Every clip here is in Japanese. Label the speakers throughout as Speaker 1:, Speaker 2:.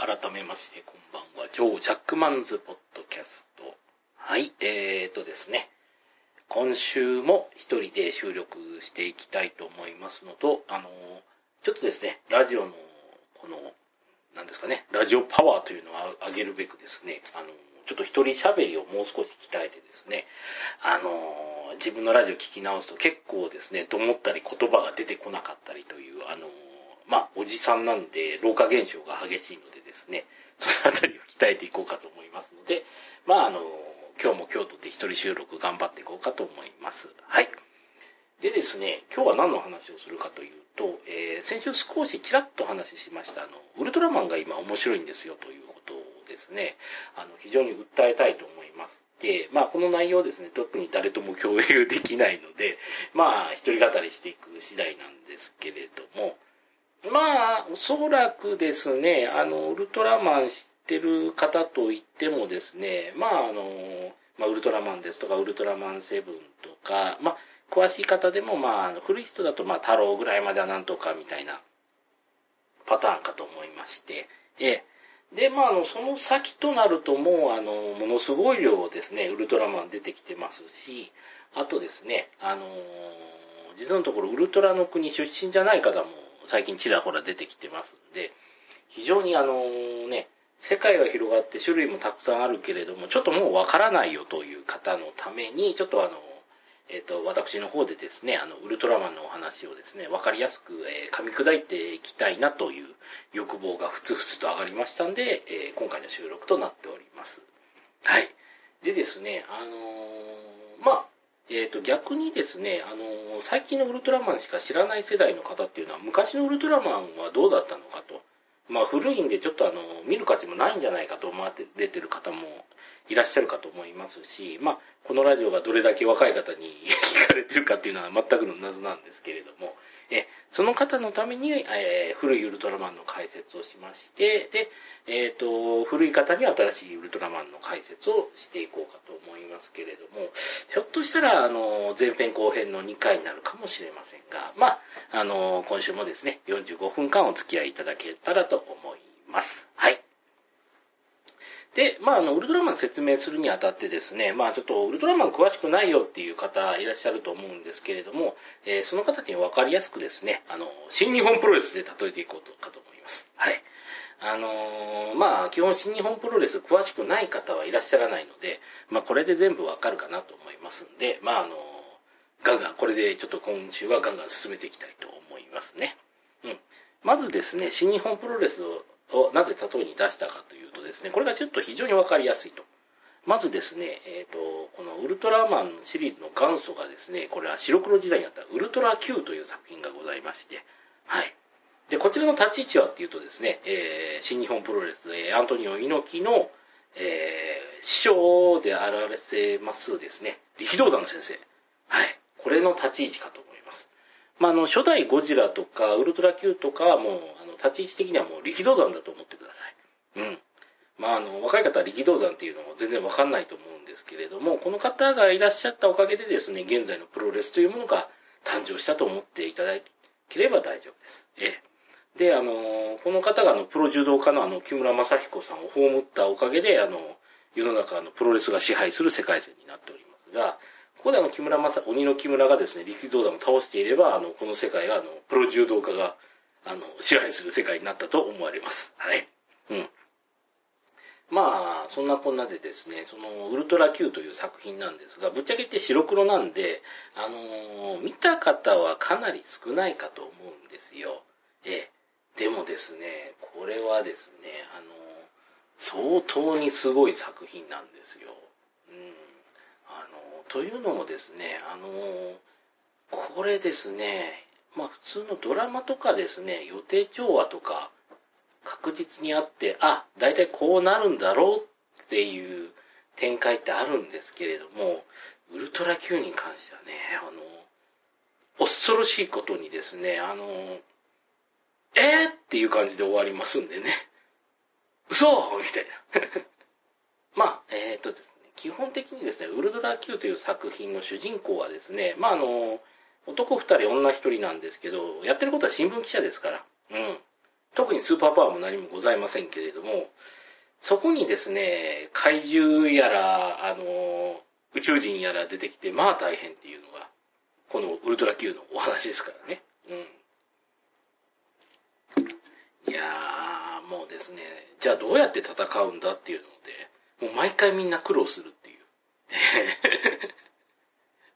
Speaker 1: 改めましてこんばんは。ジョー・ジャックマンズポッドキャスト。はい、ですね。今週も一人で収録していきたいと思いますのと、ちょっとですね、ラジオの、なんですかね、ラジオパワーというのを上げるべくですね、ちょっと一人喋りをもう少し鍛えてですね、自分のラジオ聞き直すと結構ですね、と思ったり言葉が出てこなかったりという、おじさんなんで老化現象が激しいのでですね、そのあたりを鍛えていこうかと思いますので、今日も京都で一人収録頑張っていこうかと思います。はい。でですね、今日は何の話をするかというと、先週少しちらっと話しましたウルトラマンが今面白いんですよということをですね、非常に訴えたいと思います。で、この内容ですね、特に誰とも共有できないので、一人語りしていく次第なんですけれども、おそらくですね、ウルトラマン知ってる方といってもですね、ウルトラマンですとか、ウルトラマンセブンとか、詳しい方でも、古い人だと、太郎ぐらいまではなんとかみたいなパターンかと思いまして、で、その先となるともう、ものすごい量ですね、ウルトラマン出てきてますし、あとですね、実のところ、ウルトラの国出身じゃない方も最近ちらほら出てきてますんで、非常に世界が広がって種類もたくさんあるけれども、ちょっともうわからないよという方のために、ちょっと私の方でですね、ウルトラマンのお話をですね、わかりやすく、噛み砕いていきたいなという欲望がふつふつと上がりましたんで、今回の収録となっております。はい。でですね、逆にですね、最近のウルトラマンしか知らない世代の方っていうのは、昔のウルトラマンはどうだったのかと。古いんでちょっと見る価値もないんじゃないかと思われてる方もいらっしゃるかと思いますし、このラジオがどれだけ若い方に聞かれてるかっていうのは全くの謎なんですけれども、その方のために、古いウルトラマンの解説をしまして、で、古い方に新しいウルトラマンの解説をしていこうかと思いますけれども、ひょっとしたら、前編後編の2回になるかもしれませんが、今週もですね、45分間お付き合いいただけたらと思います。はい。で、ウルトラマン説明するにあたってですね、ちょっとウルトラマン詳しくないよっていう方いらっしゃると思うんですけれども、その方に分かりやすくですね、新日本プロレスで例えていこうかと思います。はい。基本新日本プロレス詳しくない方はいらっしゃらないので、これで全部わかるかなと思いますんで、ガンガン、これでちょっと今週はガンガン進めていきたいと思いますね。まずですね、新日本プロレスをなぜ例えに出したかというとですね、これがちょっと非常にわかりやすいと。まずですね、このウルトラマンシリーズの元祖がですね、これは白黒時代にあったウルトラ Q という作品がございまして、はい。で、こちらの立ち位置はっていうとですね、新日本プロレス、アントニオ猪木の、師匠であられせますですね、力道山先生。はい。これの立ち位置かと思います。初代ゴジラとか、ウルトラ Q とかはもう、立ち位置的にはもう力道山だと思ってください。若い方は力道山っていうのも全然わかんないと思うんですけれども、この方がいらっしゃったおかげでですね、現在のプロレスというものが誕生したと思っていただければ大丈夫です。で、この方がプロ柔道家の木村正彦さんを葬ったおかげで、世の中のプロレスが支配する世界線になっておりますが、ここで鬼の木村がですね、力道山を倒していれば、この世界が、プロ柔道家が、支配する世界になったと思われます。はい。そんなこんなでですね、その、ウルトラ Q という作品なんですが、ぶっちゃけ言って白黒なんで、見た方はかなり少ないかと思うんですよ。でもですね、これはですね、相当にすごい作品なんですよ。というのもですね、これですね、普通のドラマとかですね、予定調和とか確実にあって、だいたいこうなるんだろうっていう展開ってあるんですけれども、ウルトラ Q に関してはね、恐ろしいことにですね、っていう感じで終わりますんでね。嘘みたいな。ですね、基本的にですね、ウルトラ Q という作品の主人公はですね、男二人女一人なんですけど、やってることは新聞記者ですから、特にスーパーパワーも何もございませんけれども、そこにですね、怪獣やら、宇宙人やら出てきて、まあ大変っていうのが、このウルトラ Q のお話ですからね。いやー、もうですね、じゃあどうやって戦うんだっていうので、もう毎回みんな苦労するっていう。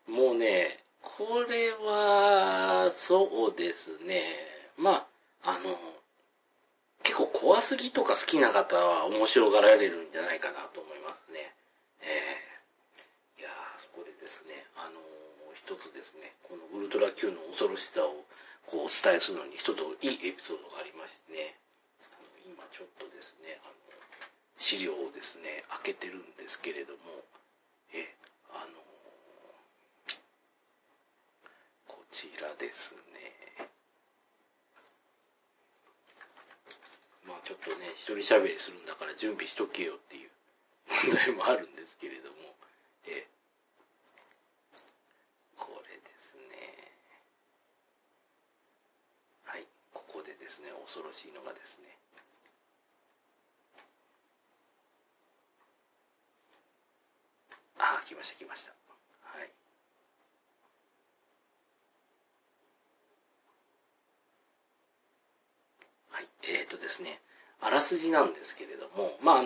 Speaker 1: もうね、これは、そうですね、まあ、結構怖すぎとか好きな方は面白がられるんじゃないかなと思いますね。いやー、そこでですね、一つですね、このウルトラ Q の恐ろしさをこうお伝えするのに一ついいエピソードがありましてね、今ちょっとですね、資料をですね、開けてるんですけれども、こちらですね。まあちょっとね、一人喋りするんだから準備しとけよっていう問題もあるんですけれども、これですね。はい、ここでですね、恐ろしいのがですね、来ました来ました。はい。はい、ですね、あらすじなんですけれども、まあ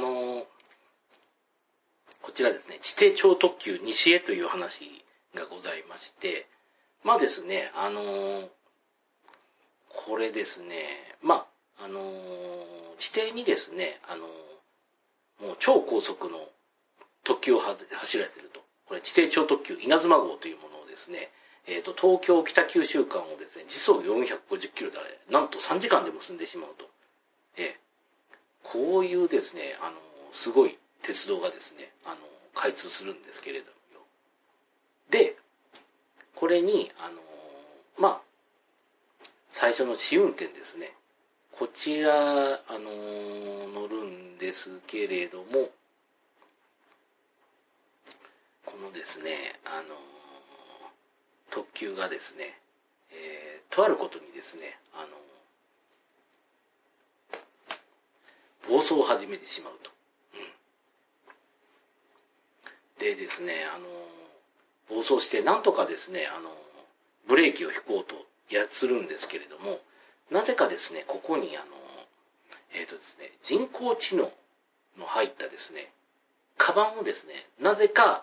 Speaker 1: こちらですね、地底超特急西へという話がございまして、まあですね、これですね、まあ、地底にですね、もう超高速の特急を走らせると。これ地底超特急稲妻号というものをですね、東京北九州間をですね、時速450キロで、なんと3時間で結んでしまうと。こういうですね、すごい鉄道がですね、開通するんですけれども。で、これに、まあ、最初の試運転ですね。こちら、乗るんですけれども、このですね、特急がですね、とあることにですね、暴走を始めてしまうと。でですね、暴走してなんとかですね、ブレーキを引こうとするんですけれども、なぜかですね、ここにですね、人工知能の入ったですね、カバンをですね、なぜか、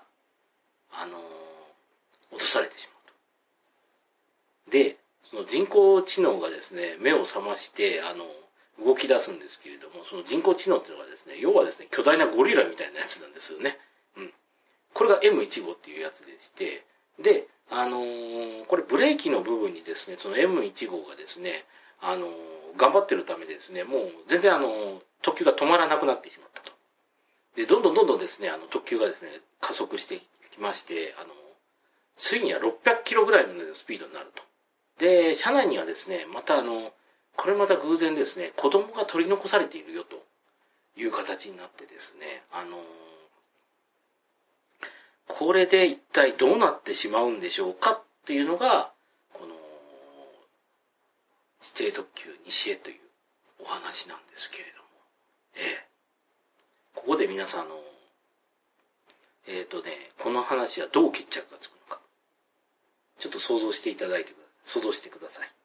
Speaker 1: 落とされてしまうと。で、その人工知能がですね、目を覚まして、動き出すんですけれども、その人工知能っていうのがですね、要はですね、巨大なゴリラみたいなやつなんですよね。これが M15 っていうやつでして、で、これブレーキの部分にですね、その M15 がですね、頑張ってるためですね、もう全然特急が止まらなくなってしまったと。で、どんどんですね、特急がですね、加速してきまして、ついには600キロぐらいのスピードになると。で、車内にはですね、またこれまた偶然ですね、子供が取り残されているよという形になってですね、これで一体どうなってしまうんでしょうかっていうのが、この、地底特急西へというお話なんですけれども、ここで皆さんこの話はどう決着がつくのか、ちょっと想像してください。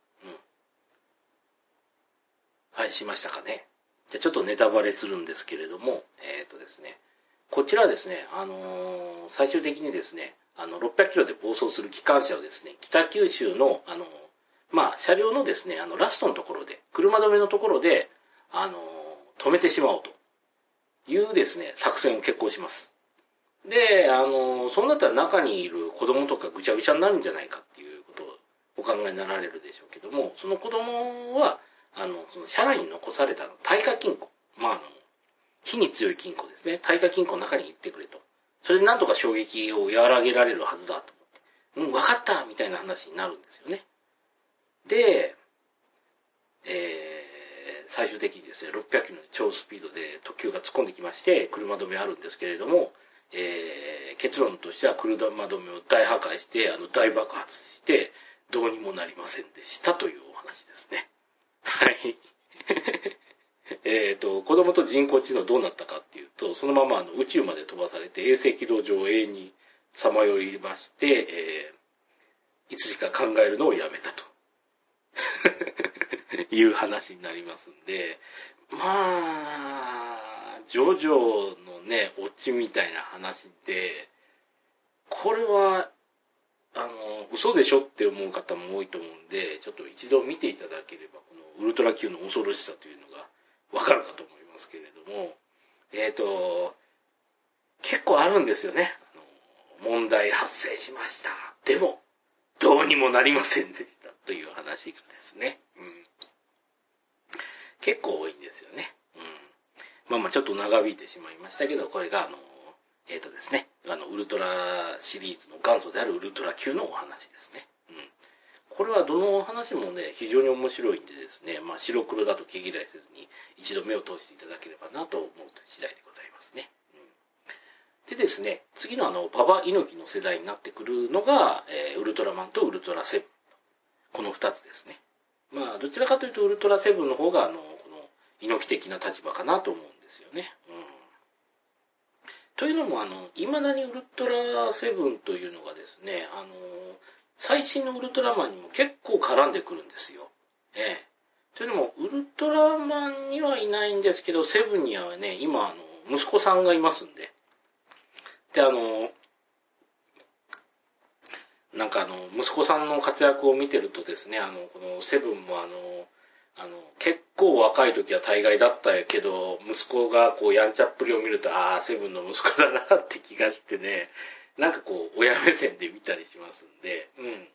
Speaker 1: はい、しましたかね。じゃあちょっとネタバレするんですけれども、ですね、こちらですね、最終的にですね、600キロで暴走する機関車をですね、北九州の、車両のですね、ラストのところで、車止めのところで、止めてしまおうというですね、作戦を決行します。で、そうなったら中にいる子供とかぐちゃぐちゃになるんじゃないかっていうことをお考えになられるでしょうけども、その子供は、その車内に残された耐火金庫、火に強い金庫ですね。耐火金庫の中に行ってくれと。それでなんとか衝撃を和らげられるはずだと思って。分かったみたいな話になるんですよね。で、最終的にですね、600キロの超スピードで特急が突っ込んできまして、車止めあるんですけれども、結論としては車止めを大破壊して、大爆発して、どうにもなりませんでしたというお話ですね。はい。 子供と人工知能どうなったかっていうと、そのまま宇宙まで飛ばされて衛星軌道上を永遠にさまよいまして、いつしか考えるのをやめたという話になりますんで、まあ、ジョジョのね、オチみたいな話で、これは、嘘でしょって思う方も多いと思うんで、ちょっと一度見ていただければ、このウルトラ Q の恐ろしさというのがわかるかと思いますけれども、結構あるんですよね。問題発生しました。でも、どうにもなりませんでしたという話がですね。結構多いんですよね。まあちょっと長引いてしまいましたけど、これがですね、ウルトラシリーズの元祖であるウルトラ Q のお話ですね。これはどの話もね、非常に面白いんでですね、まあ白黒だと毛嫌いせずに一度目を通していただければなと思う次第でございますね。でですね、次のババ猪木の世代になってくるのが、ウルトラマンとウルトラセブン。この二つですね。まあどちらかというとウルトラセブンの方がこの猪木的な立場かなと思うんですよね。というのも未だにウルトラセブンというのがですね、最新のウルトラマンにも結構絡んでくるんですよ。というのも、ウルトラマンにはいないんですけど、セブンにはね、今息子さんがいますんで。で、なんか息子さんの活躍を見てるとですね、このセブンも結構若い時は大概だったけど、息子がこうやんちゃっぷりを見ると、ああ、セブンの息子だなって気がしてね、なんかこう、親目線で見たりしますんで、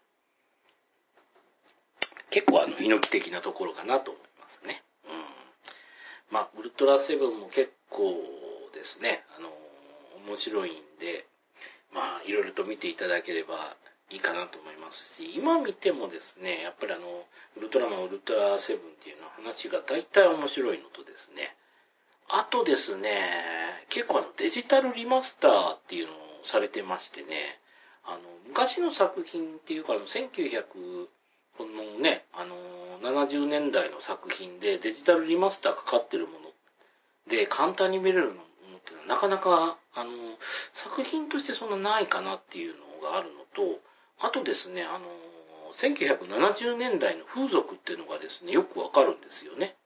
Speaker 1: 結構猪木的なところかなと思いますね。まあ、ウルトラセブンも結構ですね、面白いんで、まあ、いろいろと見ていただければいいかなと思いますし、今見てもですね、やっぱりウルトラマン、ウルトラセブンっていうの話が大体面白いのとですね、あとですね、結構デジタルリマスターっていうのをされてましてね、昔の作品っていうか、1900、このね、70年代の作品でデジタルリマスターかかってるもので簡単に見れるものっていうのはなかなか、作品としてそんなないかなっていうのがあるのと、あとですね、1970年代の風俗っていうのがですね、よくわかるんですよね。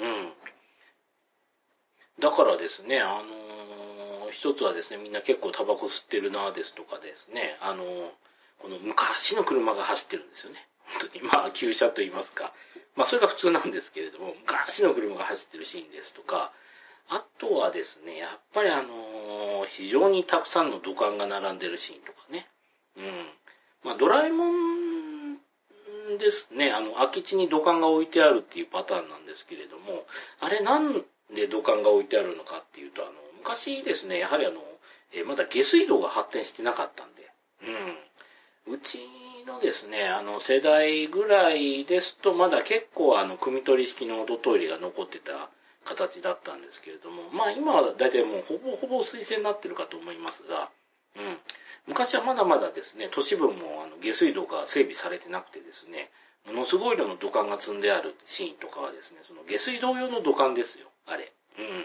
Speaker 1: だからですね、一つはですね、みんな結構タバコ吸ってるなですとかですね、この昔の車が走ってるんですよね。本当に、まあ、旧車と言いますか。まあ、それが普通なんですけれども、昔の車が走ってるシーンですとか、あとはですね、やっぱり非常にたくさんの土管が並んでるシーンとかね。まあ、ドラえもんですね、空き地に土管が置いてあるっていうパターンなんですけれども、あれなんで土管が置いてあるのかっていうと、昔ですね、やはりまだ下水道が発展してなかったんで、うちのですね、世代ぐらいですと、まだ結構汲み取り式の土トイレが残ってた形だったんですけれども、まあ今はだいたいもうほぼほぼ水洗になってるかと思いますが、昔はまだまだですね、都市部も下水道が整備されてなくてですね、ものすごい量の土管が積んであるシーンとかはですね、その下水道用の土管ですよ、あれ。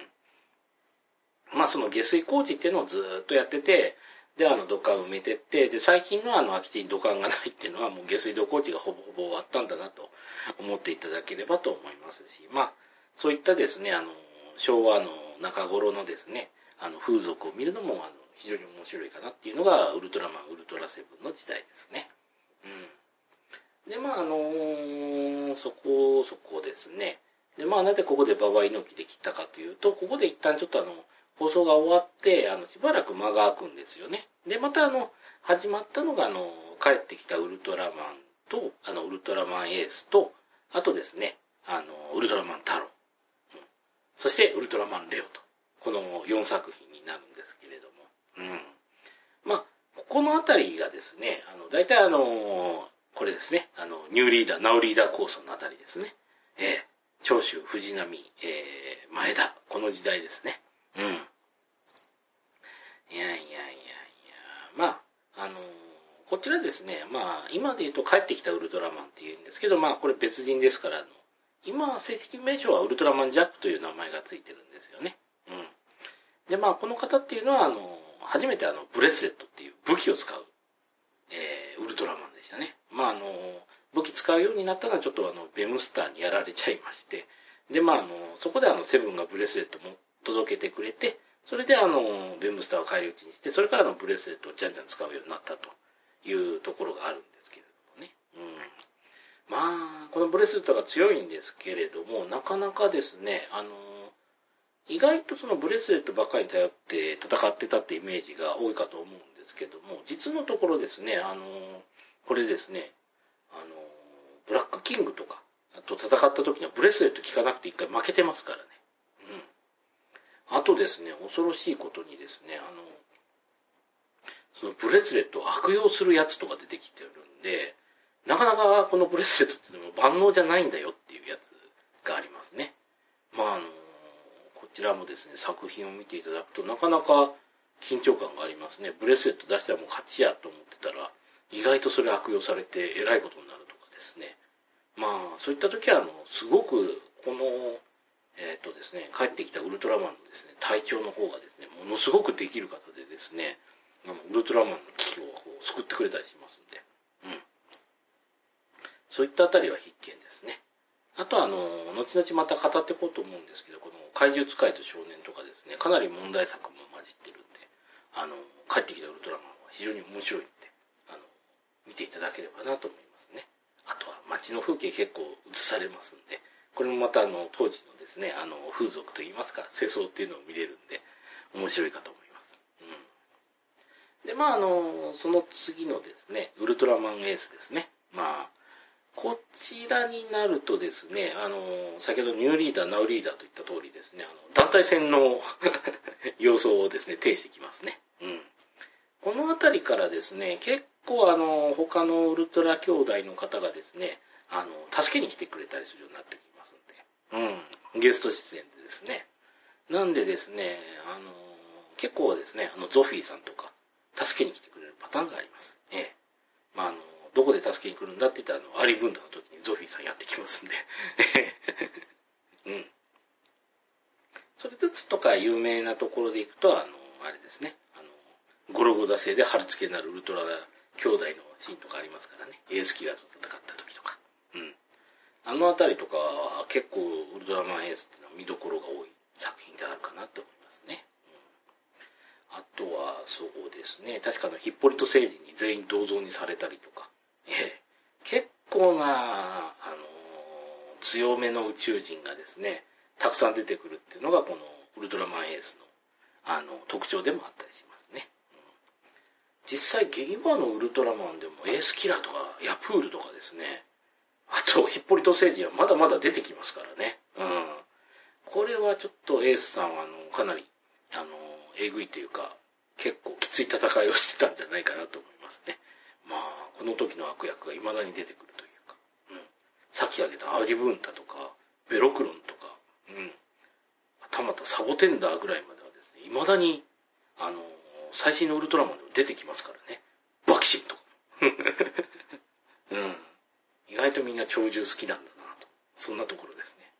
Speaker 1: まあその下水工事っていうのをずーっとやってて、で土管埋めてって、で最近の空き地に土管がないっていうのはもう下水道工事がほぼほぼ終わったんだなと思っていただければと思いますし、まあそういったですね、昭和の中頃のですね、風俗を見るのも非常に面白いかなっていうのがウルトラマン、ウルトラセブンの時代ですね。で、まあそこですね。で、まあなんでここでババ猪木で切ったかというと、ここで一旦ちょっと放送が終わって、しばらく間が空くんですよね。で、また始まったのが帰ってきたウルトラマンと、ウルトラマンエースと、あとですね、ウルトラマンタロウ。そしてウルトラマンレオと。この4作品になるんですけれども。まあ、ここのあたりがですね、大体これですね、ニューリーダー、ナウリーダー構想のあたりですね。長州、藤波、前田、この時代ですね。いや、まあ、こちらですね、まあ、今で言うと帰ってきたウルトラマンって言うんですけど、まあ、これ別人ですから、 今、正式名称はウルトラマンジャックという名前がついてるんですよね。うん。で、まあ、この方っていうのは、初めてブレスレットっていう武器を使う、ウルトラマンでしたね。まあ、武器使うようになったのはちょっとベムスターにやられちゃいまして、で、まあ、そこでセブンがブレスレットも届けてくれて、それでベムスターを返り討ちにして、それからブレスレットをじゃんじゃん使うようになったというところがあるんですけれどもね。うん。まあ、このブレスレットが強いんですけれども、なかなかですね、意外とそのブレスレットばっかりに頼って戦ってたってイメージが多いかと思うんですけども、実のところですね、これですね、ブラックキングとかと戦った時にはブレスレット効かなくて一回負けてますからね。うん。あとですね、恐ろしいことにですね、そのブレスレットを悪用するやつとか出てきてるんで、なかなかこのブレスレットっていうのも万能じゃないんだよっていうやつがありますね。まあこちらもですね、作品を見ていただくとなかなか緊張感がありますね。ブレスレット出したらもう勝ちやと思ってたら、意外とそれ悪用されて偉いことになるとかですね。まあ、そういった時はすごく、この、ですね、帰ってきたウルトラマンのですね、隊長の方がですね、ものすごくできる方でですね、ウルトラマンの危機を救ってくれたりしますんで、うん。そういったあたりは必見ですね。あとは後々また語っていこうと思うんですけど、この怪獣使いと少年とかですね、かなり問題作も混じってるんで、帰ってきたウルトラマンは非常に面白いんで、見ていただければなと思いますね。あとは街の風景結構映されますんで、これもまた当時のですね、風俗といいますか、世相っていうのを見れるんで、面白いかと思います。うん。で、まあその次のですね、ウルトラマンエースですね。まあ、こちらになるとですね、先ほどニューリーダー、ナウリーダーといった通りですね、団体戦の様相をですね、呈してきますね。うん。このあたりからですね、結構他のウルトラ兄弟の方がですね、助けに来てくれたりするようになってきますんで、うん。ゲスト出演でですね。なんでですね、結構ですね、ゾフィーさんとか、助けに来てくれるパターンがあります。まあどこで助けに来るんだって言ったら、アリブンダの時にゾフィーさんやってきますんで。うん。それずつとか有名なところでいくと、あれですね。ゴルゴダ製で貼り付けになるウルトラ兄弟のシーンとかありますからね。エースキラーと戦った時とか。うん。あのあたりとかは結構ウルトラマンエースっていうのは見どころが多い作品であるかなと思いますね。うん、あとは、そうですね。確かヒッポリト星人に全員銅像にされたりとか。結構な、強めの宇宙人がですね、たくさん出てくるっていうのがこのウルトラマンエースの、特徴でもあったりしますね。うん、実際、ゲーバーのウルトラマンでもエースキラーとかヤプールとかですね、あとヒッポリト星人はまだまだ出てきますからね。うん。これはちょっとエースさんはかなり、えぐいというか、結構きつい戦いをしてたんじゃないかなと思いますね。まあ、この時の悪役が未だに出てくるというか、うん。さっき挙げたアリブンタとか、ベロクロンとか、うん。たまたサボテンダーぐらいまではですね、未だに、最新のウルトラマンでも出てきますからね。バキシムとか。うん。意外とみんな鳥獣好きなんだなと。そんなところですね。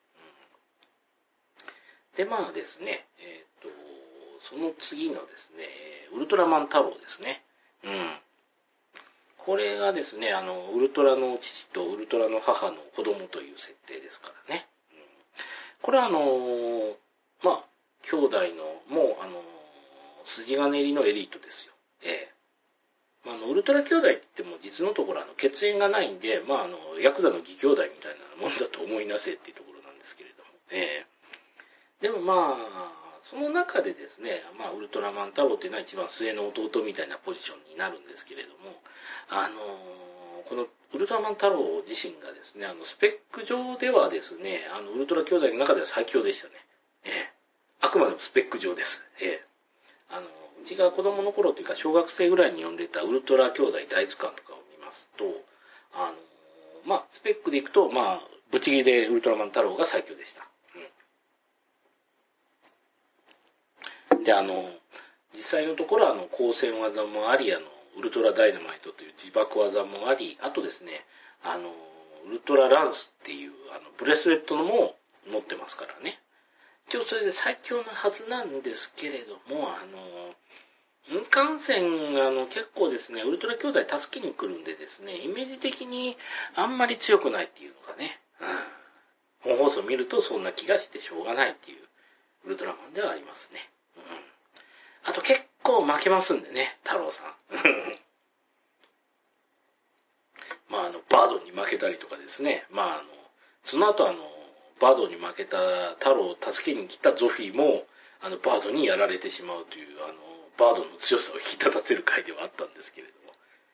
Speaker 1: うん、で、まあですね、その次のですね、ウルトラマン太郎ですね。うん。これがですね、ウルトラの父とウルトラの母の子供という設定ですからね。うん、これはまあ、兄弟の、もう筋金入りのエリートですよ。まあ、ウルトラ兄弟って言っても実のところ血縁がないんで、まあヤクザの義兄弟みたいなもんだと思いなせっていうところなんですけれども。でもまあ、その中でですね、まあウルトラマン太郎っていうのは一番末の弟みたいなポジションになるんですけれども、このウルトラマン太郎自身がですね、スペック上ではですね、ウルトラ兄弟の中では最強でしたね。あくまでもスペック上です。うちが子供の頃というか小学生ぐらいに読んでたウルトラ兄弟大図鑑とかを見ますと、まあ、スペックでいくと、まあ、ぶち切りでウルトラマン太郎が最強でした。うん、で、実際のところ光線技もあり、ウルトラダイナマイトという自爆技もあり、あとですね、 ウルトラランスっていうブレスレットのも持ってますからね。一応それで最強なはずなんですけれども、感染、結構ですね、ウルトラ兄弟助けに来るんでですね、イメージ的にあんまり強くないっていうのがね、本放送見るとそんな気がしてしょうがないっていうウルトラマンではありますね。あと結構負けますんでね、太郎さん。まあバードに負けたりとかですね、その後バードに負けた太郎を助けに来たゾフィーも、バードにやられてしまうという、バードの強さを引き立たせる回ではあったんですけれども。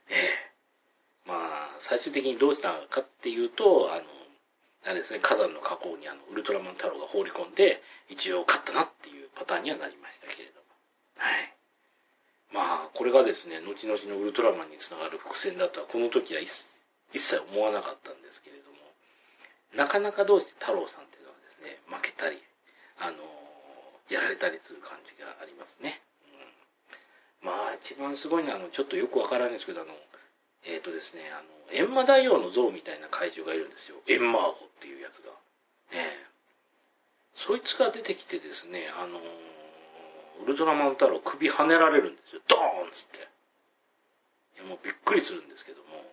Speaker 1: 最終的にどうしたかっていうと、あれですね、火山の火口にウルトラマン太郎が放り込んで、一応勝ったなっていうパターンにはなりましたけれども。これがですね、後々のウルトラマンにつながる伏線だとは、この時は一切思わなかったんですけれども、なかなかどうして太郎さんっていうのはですね、負けたり、やられたりする感じがありますね。一番すごいのは、ちょっとよくわからないんですけど、ですね、エンマ大王の像みたいな怪獣がいるんですよ。エンマーゴっていうやつが。そいつが出てきてですね、ウルトラマン太郎首跳ねられるんですよ。ドーンっつって。もうびっくりするんですけども、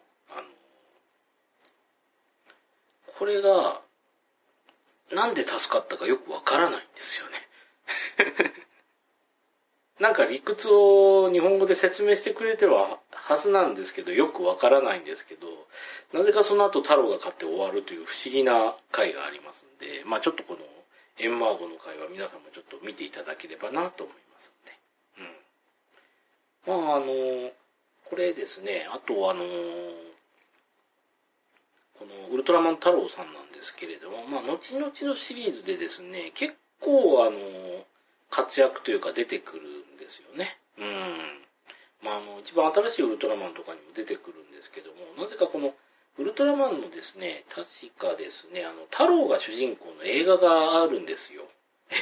Speaker 1: これが、なんで助かったかよくわからないんですよね。なんか理屈を日本語で説明してくれてるはずなんですけど、よくわからないんですけど、なぜかその後太郎が勝って終わるという不思議な回がありますんで、ちょっとこのエンマーゴの回は皆さんもちょっと見ていただければなと思いますんで。これですね、あとこのウルトラマン太郎さんなんですけれども、後々のシリーズでですね、結構活躍というか出てくるんですよね。一番新しいウルトラマンとかにも出てくるんですけども、なぜかこのウルトラマンのですね、確かですね、太郎が主人公の映画があるんですよ。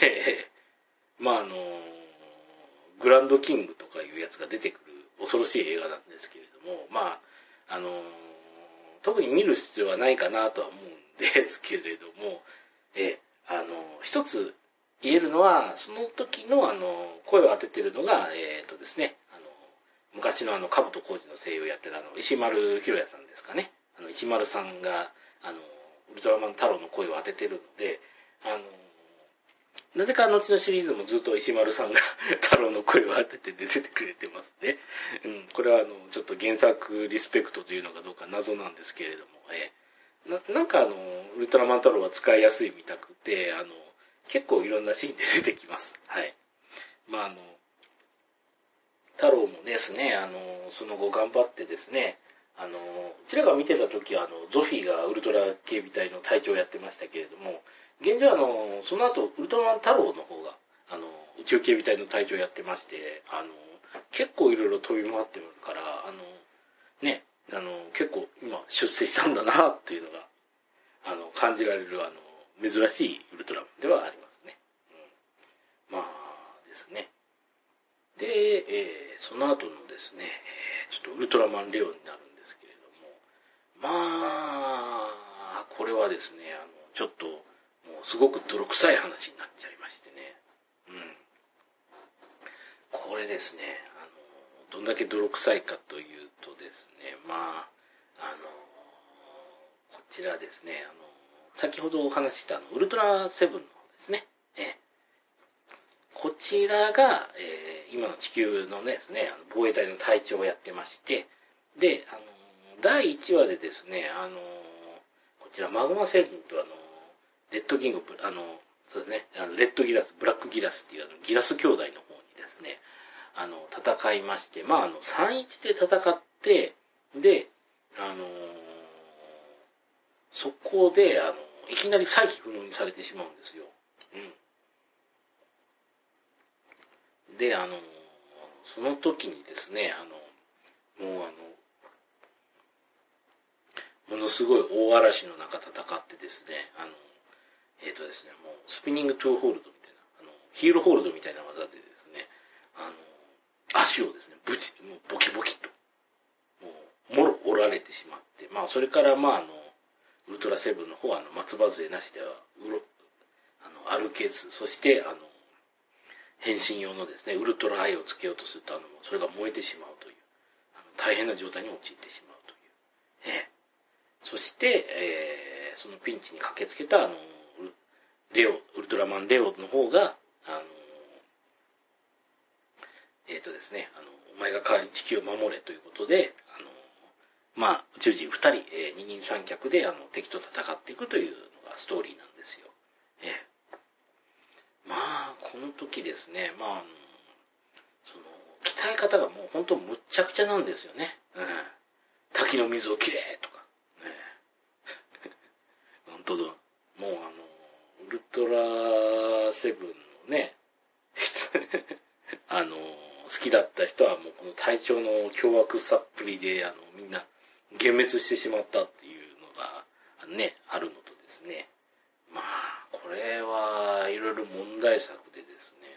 Speaker 1: グランドキングとかいうやつが出てくる恐ろしい映画なんですけれども、特に見る必要はないかなとは思うんですけれども、一つ言えるのは、その時の声を当ててるのが、ですね、昔の兜小路の声優をやってる石丸ひろやさんですかね。石丸さんが、ウルトラマン太郎の声を当ててるので、なぜか後のシリーズもずっと石丸さんが太郎の声を当てて出てくれてますね。これはちょっと原作リスペクトというのかどうか謎なんですけれども、なんかウルトラマン太郎は使いやすいみたくて、結構いろんなシーンで出てきます。太郎もですね、その後頑張ってですね、うちらが見てた時はゾフィーがウルトラ警備隊の隊長をやってましたけれども、現状はその後ウルトラマン太郎の方が宇宙警備隊の隊長をやってまして、結構いろいろ飛び回ってるから結構今出世したんだなっていうのが感じられる珍しいウルトラマンではありますね。ですね。で、その後のですね、ちょっとウルトラマンレオになるんですけれども、これはですね、ちょっともうすごく泥臭い話になっちゃいましてね。これですね、どんだけ泥臭いかというとですね、こちらですね、先ほどお話ししたウルトラセブンの方ですね。こちらが、今の地球のですね、防衛隊の隊長をやってまして、で、第1話でですね、こちらマグマ星人とレッドキング、そうですね、レッドギラス、ブラックギラスっていうギラス兄弟の方にですね、戦いまして、3-1で戦って、で、そこで、いきなり再起不能にされてしまうんですよ。で、その時にですね、もうものすごい大嵐の中戦ってですね、ですね、もうスピニングトゥーホールドみたいな、ヒールホールドみたいな技でですね、足をですね、もうボキボキと、もろ折られてしまって、それからウウルトラセブンの方は松葉杖なしでは歩けず、そして変身用のですね、ウルトラアイをつけようとするとそれが燃えてしまうという、大変な状態に陥ってしまうという。そして、そのピンチに駆けつけたウルトラマンレオの方が、ですね、お前が代わりに地球を守れということで、宇宙人2人、二人三脚で敵と戦っていくというのがストーリーなんですよ。この時ですね、その鍛え方がもう本当むっちゃくちゃなんですよね。滝の水をきれいとか、本当だ。もうウルトラセブンのね、好きだった人はもうこの隊長の凶悪さっぷりでみんな幻滅してしまったっていうのがね、あるのとですね。これはいろいろ問題作でですね、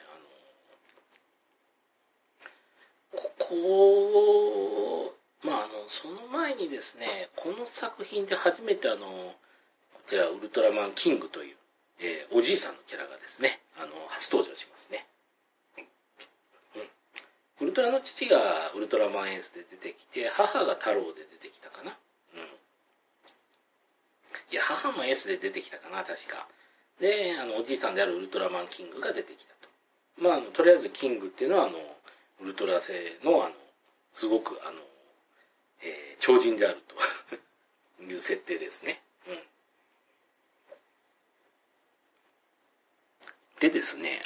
Speaker 1: その前にですね、この作品で初めてこちらウルトラマンキングという、おじいさんのキャラがですね、初登場しますね。ウルトラの父がウルトラマンエースで出てきて、母が太郎で出てきたかな。いや、母もエースで出てきたかな、確か。で、おじいさんであるウルトラマンキングが出てきたと。とりあえずキングっていうのは、ウルトラ製の、すごく、超人であるという設定ですね。でですね、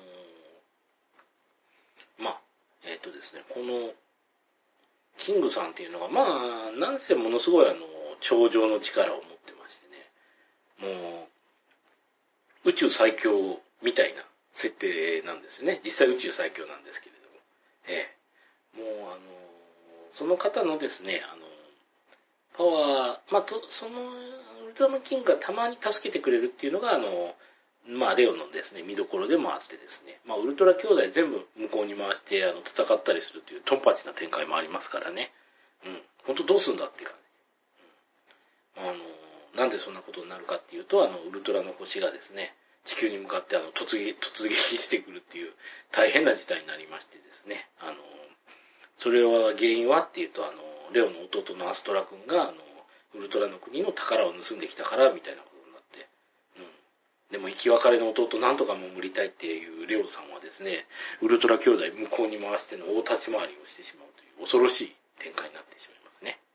Speaker 1: ですね、この、キングさんっていうのが、なんせものすごい超常の力を持ってましてね、もう、宇宙最強みたいな設定なんですよね。実際宇宙最強なんですけれども。もうその方のですね、パワー、その、ウルトラマンキングがたまに助けてくれるっていうのが、レオのですね、見どころでもあってですね、ウルトラ兄弟全部向こうに回して、戦ったりするというトンパチな展開もありますからね。本当どうすんだっていう感じ。なんでそんなことになるかっていうと、ウルトラの星がですね、地球に向かって突撃してくるっていう大変な事態になりましてですね、それは原因はっていうと、レオの弟のアストラ君が、ウルトラの国の宝を盗んできたから、みたいなことになって、でも生き別れの弟なんとか守りたいっていうレオさんはですね、ウルトラ兄弟向こうに回しての大立ち回りをしてしまうという恐ろしい展開になってしまいますね。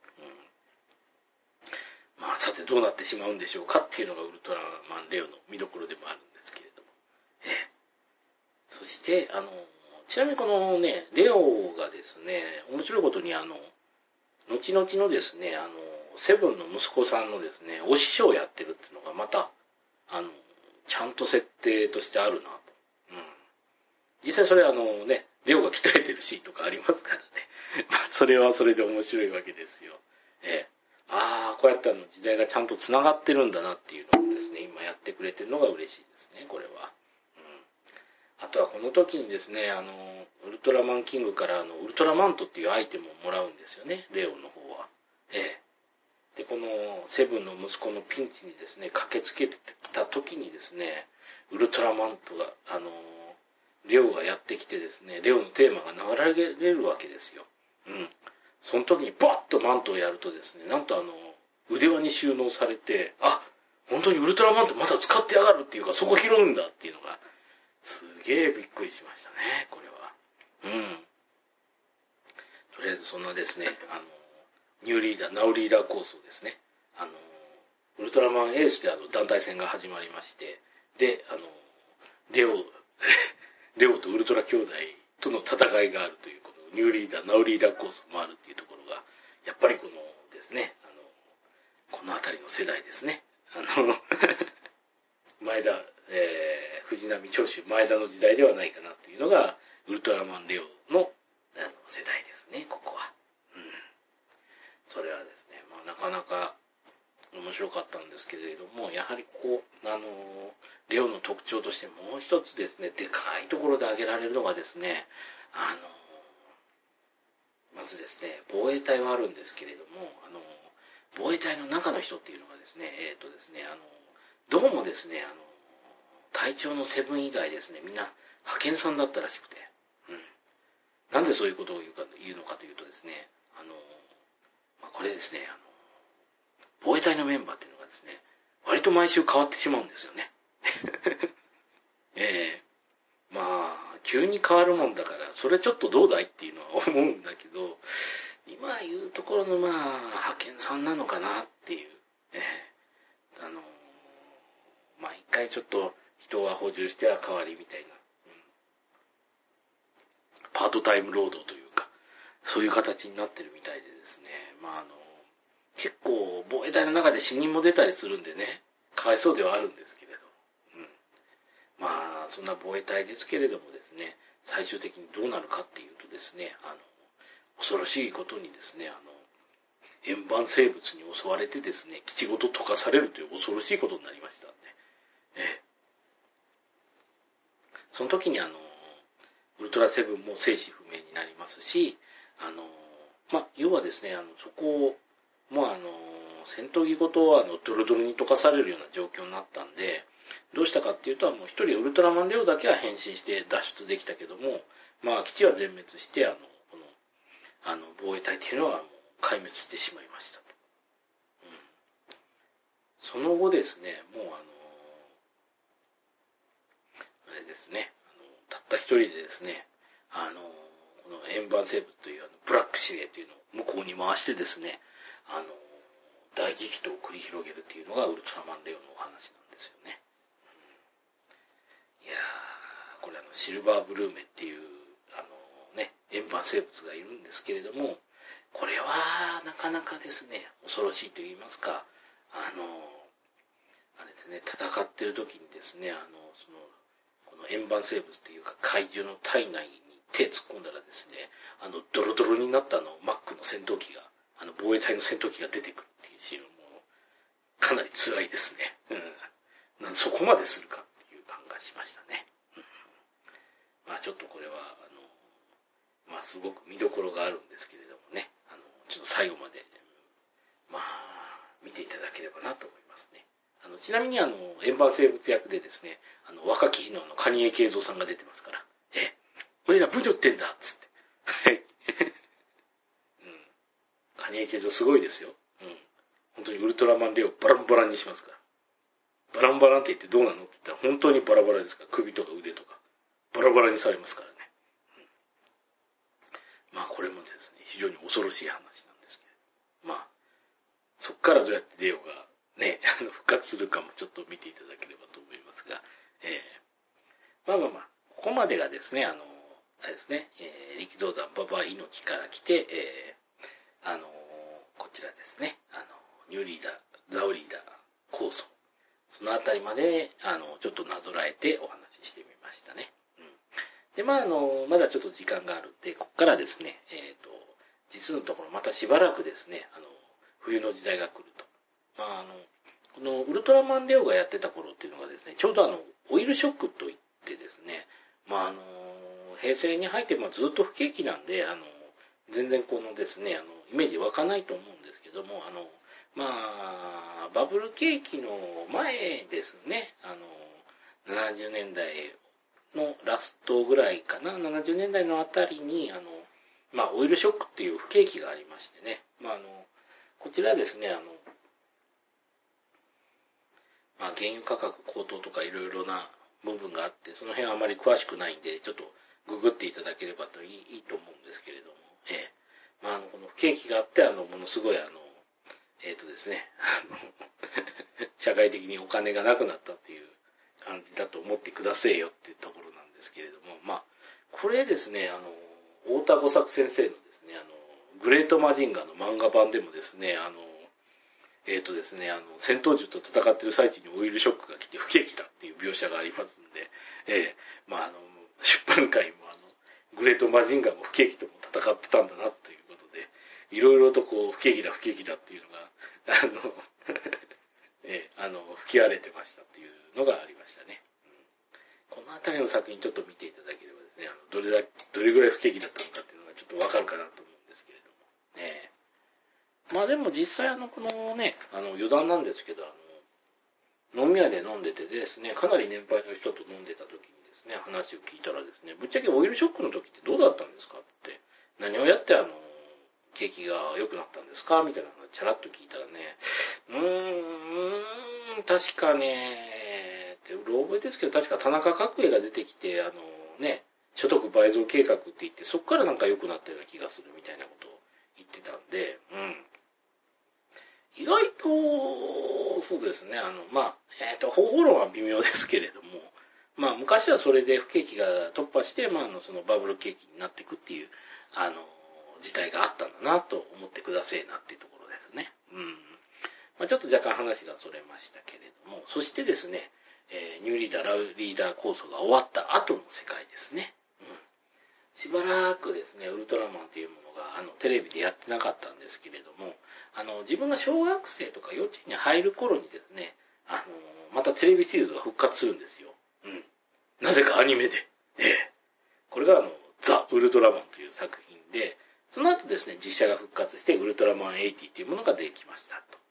Speaker 1: さてどうなってしまうんでしょうかっていうのがウルトラマンレオの見どころでもあるんですけれども。そして、ちなみにこのね、レオがですね、面白いことに後々のですね、セブンの息子さんのですね、お師匠をやってるっていうのがまた、ちゃんと設定としてあるなと。実際それね、レオが鍛えてるシーンとかありますからね。それはそれで面白いわけですよ。こうやって時代がちゃんと繋がってるんだなっていうのをですね、今やってくれてるのが嬉しいですね、これは。あとはこの時にですね、ウルトラマンキングからウルトラマントっていうアイテムをもらうんですよね、レオの方は。で、このセブンの息子のピンチにですね、駆けつけてきた時にですね、ウルトラマントが、レオがやってきてですね、レオのテーマが流れるわけですよ。その時にバッとマントをやるとですね、なんと腕輪に収納されて、本当にウルトラマントまた使ってやがるっていうか、そこ拾うんだっていうのが、すげえびっくりしましたね、これは。とりあえずそんなですね、ニューリーダー、ナウリーダー構想ですね。ウルトラマンエースで団体戦が始まりまして、で、レオとウルトラ兄弟との戦いがあるという、このニューリーダー、ナウリーダー構想もあるっていうところが、やっぱりこのですね、このあたりの世代ですね。前田、藤波長州前田の時代ではないかなというのが、ウルトラマンレオの世代ですね、ここは。それはですね、なかなか面白かったんですけれども、やはりここ、レオの特徴としてもう一つですね、でかいところで挙げられるのがですね、まずですね、防衛隊はあるんですけれども、 防衛隊の中の人っていうのがですね、どうもですね、隊長のセブン以外ですね、みんな派遣さんだったらしくて、なんでそういうことを言うのかというとですね、これですね、防衛隊のメンバーっていうのがですね、割と毎週変わってしまうんですよね。急に変わるもんだから、それちょっとどうだいっていうのは思うんだけど、今言うところの派遣さんなのかなっていう。一回ちょっと人は補充しては代わりみたいな、パートタイム労働というか、そういう形になってるみたいでですね、結構防衛隊の中で死人も出たりするんでね、かわいそうではあるんですけれど、そんな防衛隊ですけれどもですね、最終的にどうなるかっていうとですね、恐ろしいことにですね、円盤生物に襲われてですね、基地ごと溶かされるという恐ろしいことになりましたんで、その時にウルトラセブンも生死不明になりますし、要はですね、そこも戦闘機ごとドロドロに溶かされるような状況になったんで、どうしたかっていうと、一人ウルトラマンレオだけは変身して脱出できたけども、基地は全滅して、防衛隊っていうのはもう壊滅してしまいましたと。その後ですね、もうあれですね、たった一人でですね、この円盤生物というブラック指令というのを向こうに回してですね、大激闘を繰り広げるっていうのがウルトラマンレオのお話なんですよね。いやー、これシルバーブルーメっていう円盤生物がいるんですけれども、これはなかなかですね、恐ろしいと言いますか、あれですね、戦ってる時にですね、この円盤生物というか怪獣の体内に手突っ込んだらですね、ドロドロになったマックの戦闘機が、防衛隊の戦闘機が出てくるっていうシーンもかなり辛いですね。そこまでするかっていう感がしましたね。ちょっとこれはすごく見どころがあるんですけれどもね、ちょっと最後まで見ていただければなと思いますね。ちなみに円盤生物役でですね、若き日の蟹江慶三さんが出てますから、俺らブジョってんだっつって、はい。蟹江慶三すごいですよ。本当にウルトラマンレオバランバランにしますから。バランバランって言ってどうなのって言ったら本当にバラバラですから、首とか腕とかバラバラにされますからね。これもですね、非常に恐ろしい話なんですけど、そっからどうやってレオがね、復活するかもちょっと見ていただければと思いますが、ここまでがですね、あれですね、力道山馬場猪木から来て、こちらですね、ニューリーダー、ザオリーダー、構想、そのあたりまで、ちょっとなぞらえてお話ししてみましたね。で、まだちょっと時間があるんで、ここからですね、実のところまたしばらくですね、冬の時代が来ると。このウルトラマンレオがやってた頃っていうのがですね、ちょうどオイルショックといってですね、平成に入ってずっと不景気なんで、全然このですね、イメージ湧かないと思うんですけども、バブル景気の前ですね、70年代のラストぐらいかな、70年代のあたりに、オイルショックっていう不景気がありましてね、こちらですね、原油価格高騰とかいろいろな部分があって、その辺はあまり詳しくないんで、ちょっとググっていただければといいと思うんですけれども、この不景気があって、ものすごいですね、社会的にお金がなくなったっていう感じだと思ってくださいよっていうところなんですけれども、これですね、太田吾作先生のですね、グレートマジンガーの漫画版でもですね、ですね、戦闘術と戦ってる最中にオイルショックが来て不景気だっていう描写がありますんで、出版界もグレートマジンガーも不景気とも戦ってたんだなということで、いろいろとこう、不景気だっていうのが、吹き荒れてましたっていうのがありましたね。このあたりの作品ちょっと見ていただければですね、どれぐらい不景気だったのかっていうのがちょっとわかるかなと思うんですけれども、 まあでも実際このね、余談なんですけど、飲み屋で飲んでてですね、かなり年配の人と飲んでた時にですね、話を聞いたらですね、ぶっちゃけオイルショックの時ってどうだったんですかって、何をやって景気が良くなったんですかみたいなのをチャラッと聞いたらね、確かね、ってうろ覚えですけど、確か田中角栄が出てきて、ね、所得倍増計画って言って、そこからなんか良くなったような気がするみたいなことを言ってたんで、意外と、そうですね、方法論は微妙ですけれども、まあ、昔はそれで不景気が突破して、そのバブル景気になっていくっていう、事態があったんだなと思ってくださいなっていうところですね。まあ、ちょっと若干話がそれましたけれども、そしてですね、ニューリーダー、ラウリーダー構想が終わった後の世界ですね。しばらくですね、ウルトラマンというものが、テレビでやってなかったんですけれども、自分が小学生とか幼稚園に入る頃にですね、またテレビシリーズが復活するんですよ。なぜかアニメで。これがザ・ウルトラマンという作品で、その後ですね、実写が復活して、ウルトラマン80というものができましたと。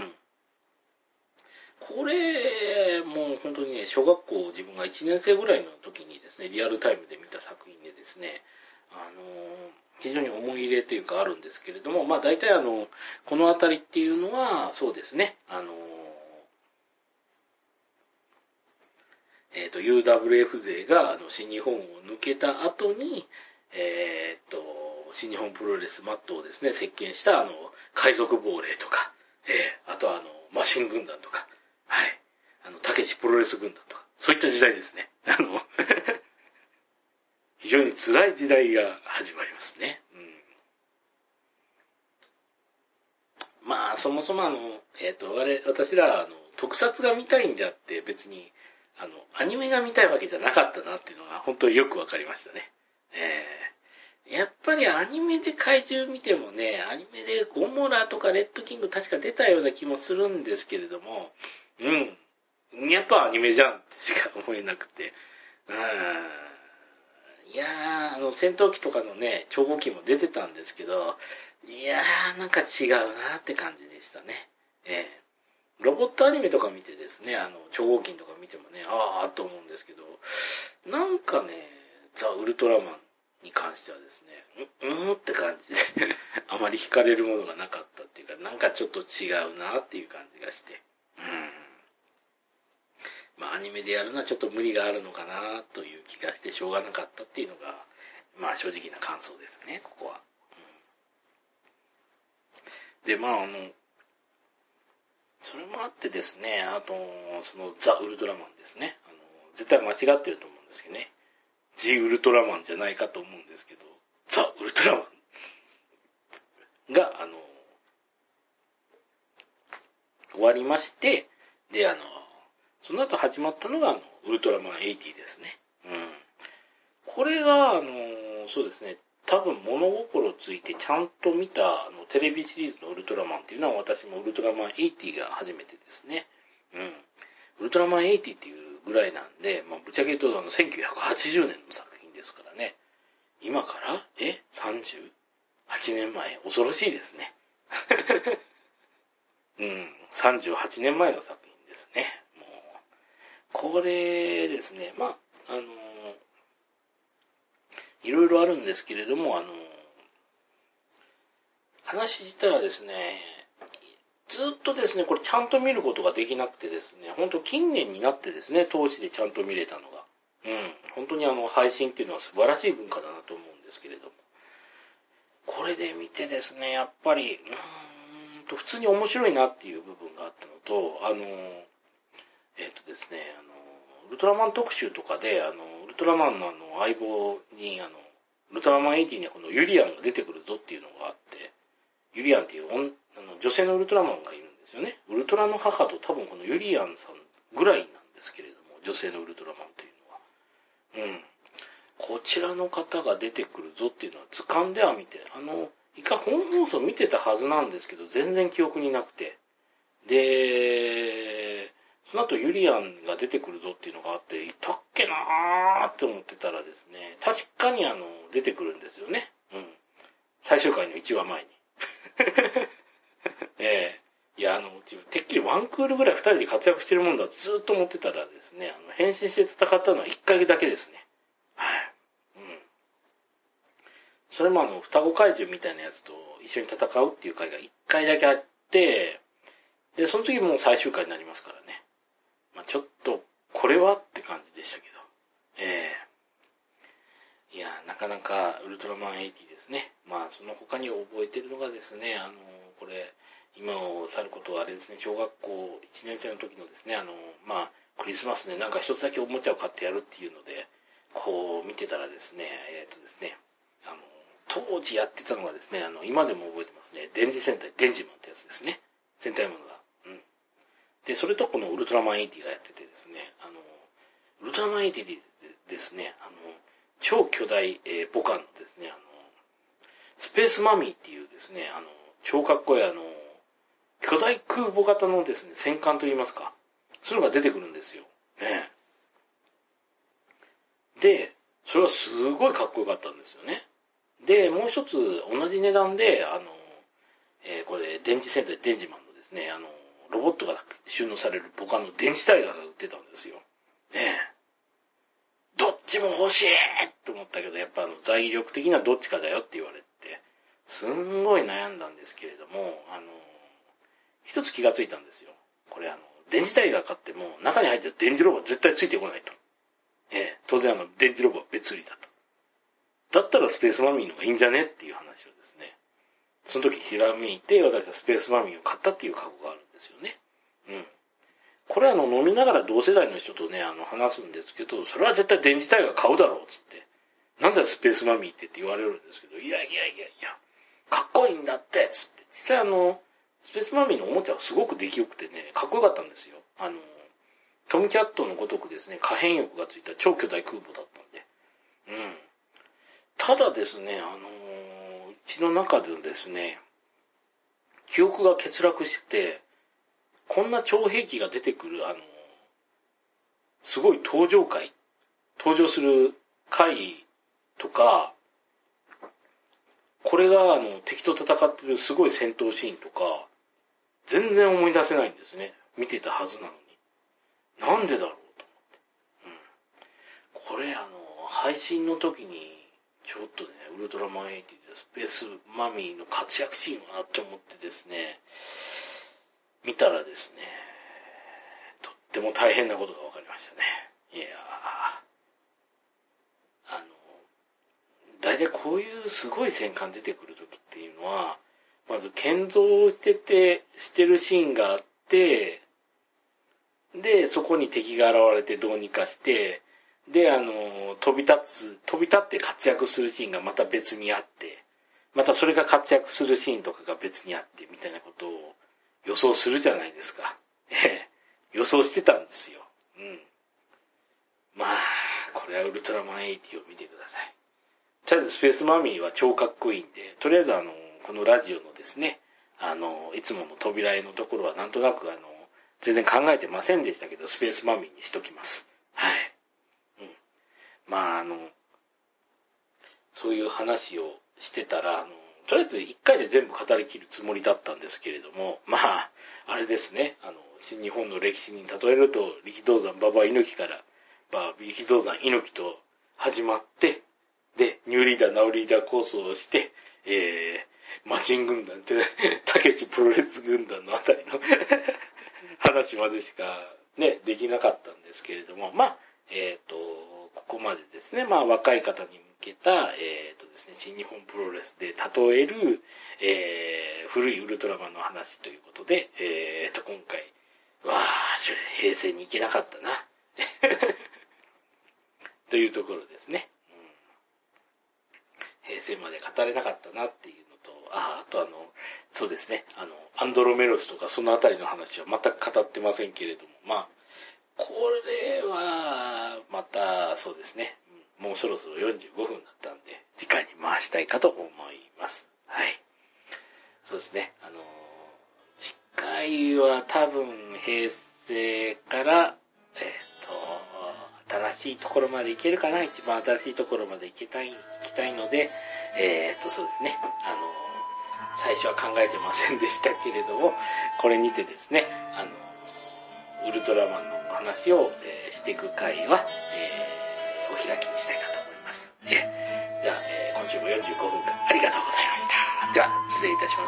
Speaker 1: これ、もう本当にね、小学校自分が1年生ぐらいの時にですね、リアルタイムで見た作品でですね、非常に思い入れというかあるんですけれども、まあ大体この辺りっていうのは、そうですね、UWF 勢が新日本を抜けた後に、新日本プロレスマットをですね、席巻した海賊亡霊とか、あとマシン軍団とか、はい、たけしプロレス軍団とか、そういった時代ですね。非常に辛い時代が始まりますね。まあ、そもそも私ら特撮が見たいんであって、別に、アニメが見たいわけじゃなかったなっていうのが本当によくわかりましたね。やっぱりアニメで怪獣見てもね、アニメでゴモラとかレッドキング確か出たような気もするんですけれども、やっぱアニメじゃんってしか思えなくて、いやー、戦闘機とかのね、超合金も出てたんですけど、いやー、なんか違うなって感じでしたね。ロボットアニメとか見てですね、超合金とか見てもね、あーと思うんですけど、なんかね、ザ・ウルトラマンに関してはですね、って感じで、あまり惹かれるものがなかったっていうか、なんかちょっと違うなっていう感じがして、まあアニメでやるのはちょっと無理があるのかなという気がしてしょうがなかったっていうのが、まあ正直な感想ですね、ここは。で、まあそれもあってですね、あと、そのザ・ウルトラマンですね。絶対間違ってると思うんですけどね。ジ・ウルトラマンじゃないかと思うんですけど、ザ・ウルトラマンが、終わりまして、で、その後始まったのが、ウルトラマン80ですね。これが、そうですね、多分物心ついてちゃんと見たテレビシリーズのウルトラマンっていうのは私もウルトラマン80が初めてですね。ウルトラマン80っていうぐらいなんで、まあ、ぶっちゃけ言うと1980年の作品ですからね。今から38年前恐ろしいですね。38年前の作品ですね。もう、これですね、まあ、いろいろあるんですけれども、話自体はですね、ずっとですね、これちゃんと見ることができなくてですね、本当近年になってですね、投資でちゃんと見れたのが。本当に配信っていうのは素晴らしい文化だなと思うんですけれども。これで見てですね、やっぱり、普通に面白いなっていう部分があったのと、ですね、ウルトラマン特集とかで、ウルトラマンの相棒に、ウルトラマン80にはこのユリアンが出てくるぞっていうのがあって、ユリアンっていう女性のウルトラマンがいるんですよね。ウルトラの母と多分このユリアンさんぐらいなんですけれども、女性のウルトラマンというのは。こちらの方が出てくるぞっていうのは図鑑では見て、一回本放送見てたはずなんですけど、全然記憶になくて。で、その後ユリアンが出てくるぞっていうのがあって、いたっけなーって思ってたらですね、確かに出てくるんですよね。最終回の1話前に。 クールぐらい2人で活躍してるもんだとずっと思ってたらですね、変身して戦ったのは1回だけですね。はい。それも双子怪獣みたいなやつと一緒に戦うっていう回が1回だけあって、で、その時もう最終回になりますからね。ちょっと、これはって感じでしたけど。いや、なかなかウルトラマン80ですね。その他に覚えてるのがですね、これ、今を去ることはあれですね、小学校1年生の時のですね、クリスマスでなんか一つだけおもちゃを買ってやるっていうので、こう見てたらですね、当時やってたのがですね、今でも覚えてますね、電磁戦隊デンジマンってやつですね。戦隊ものが。で、それとこのウルトラマン80がやっててですね、ウルトラマン80でですね、超巨大、母艦のですね、スペースマミーっていうですね、超かっこいい巨大空母型のですね、戦艦といいますか、そういうのが出てくるんですよ。ね。で、それはすごいかっこよかったんですよね。で、もう一つ同じ値段で、これ、電磁戦隊デンジマンのですね、ロボットが収納される母艦の電磁タイガーが売ってたんですよ。ねえ。どっちも欲しいと思ったけど、やっぱ財力的などっちかだよって言われて、すんごい悩んだんですけれども、一つ気がついたんですよ。これ電磁タイガー買っても、中に入ってる電磁ロボは絶対ついてこないと。当然電磁ロボは別売りだと。だったらスペースマミーの方がいいんじゃねっていう話をですね、その時ひらめいて、私はスペースマミーを買ったっていう過去があるんですよね。これ飲みながら同世代の人とね、話すんですけど、それは絶対電磁タイガー買うだろうっつって。なんだよスペースマミーって言われるんですけど、いや、かっこいいんだってつって。実際スペースマミーのおもちゃはすごく出来よくてね、かっこよかったんですよ。トムキャットのごとくですね、可変翼がついた超巨大空母だったんで。ただですね、うちの中でですね、記憶が欠落して、こんな超兵器が出てくる、すごい登場する回とか、これが敵と戦ってるすごい戦闘シーンとか、全然思い出せないんですね。見てたはずなのに。なんでだろうと思って。これ配信の時に、ちょっとね、ウルトラマン80でスペースマミーの活躍シーンはなって思ってですね、見たらですね、とっても大変なことが分かりましたね。いや大体こういうすごい戦艦出てくる時っていうのは、まず建造してるシーンがあって、で、そこに敵が現れてどうにかして、で、飛び立って活躍するシーンがまた別にあって、またそれが活躍するシーンとかが別にあって、みたいなことを予想するじゃないですか。予想してたんですよ。これはウルトラマン80を見てください。とりあえずスペースマミーは超かっこいいんで、とりあえずこのラジオのですね、いつもの扉絵のところはなんとなく全然考えてませんでしたけど、スペースマミーにしときます。はい。そういう話をしてたら、とりあえず一回で全部語り切るつもりだったんですけれども、あれですね、新日本の歴史に例えると、力道山馬場猪木から、力道山猪木と始まって、で、ニューリーダー、ナウリーダー構想をして、マシン軍団って、たけしプロレス軍団のあたりの話までしかね、できなかったんですけれども、ここまでですね、若い方に向けた、ですね、新日本プロレスで例える、古いウルトラマンの話ということで、今回、平成に行けなかったな。というところですね。平成まで語れなかったなっていうのと、あとそうですね、アンドロメロスとかそのあたりの話は全く語ってませんけれども、これは、また、そうですね、もうそろそろ45分だったんで、次回に回したいかと思います。はい。そうですね、次回は多分平成から、新しいところまで行けるかな、一番新しいところまで行きたいので、そうですね、最初は考えてませんでしたけれども、これにてですね、 ウルトラマンの話を、していく回は、お開きにしたいかと思います。じゃあ、今週も45分間ありがとうございました。では、失礼いたします。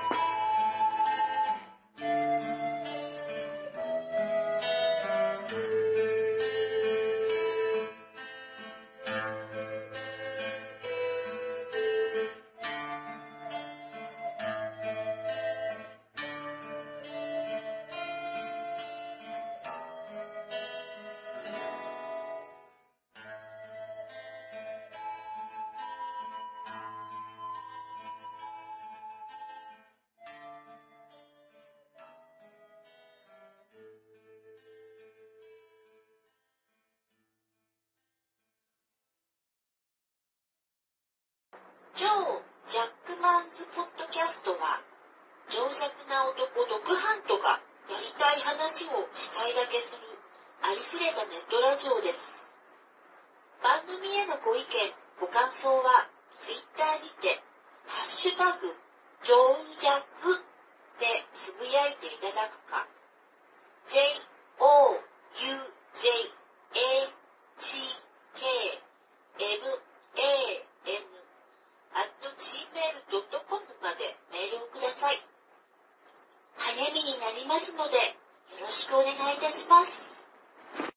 Speaker 2: 超ジャックマンズポッドキャストは、情弱な男ドクハントがやりたい話をしたいだけするありふれたネットラジオです。番組へのご意見、ご感想は、ツイッターにて、ハッシュタグ、ジョージャックでつぶやいていただくか、joujhkman@gmail.com までメールをください。励みになりますので、よろしくお願いいたします。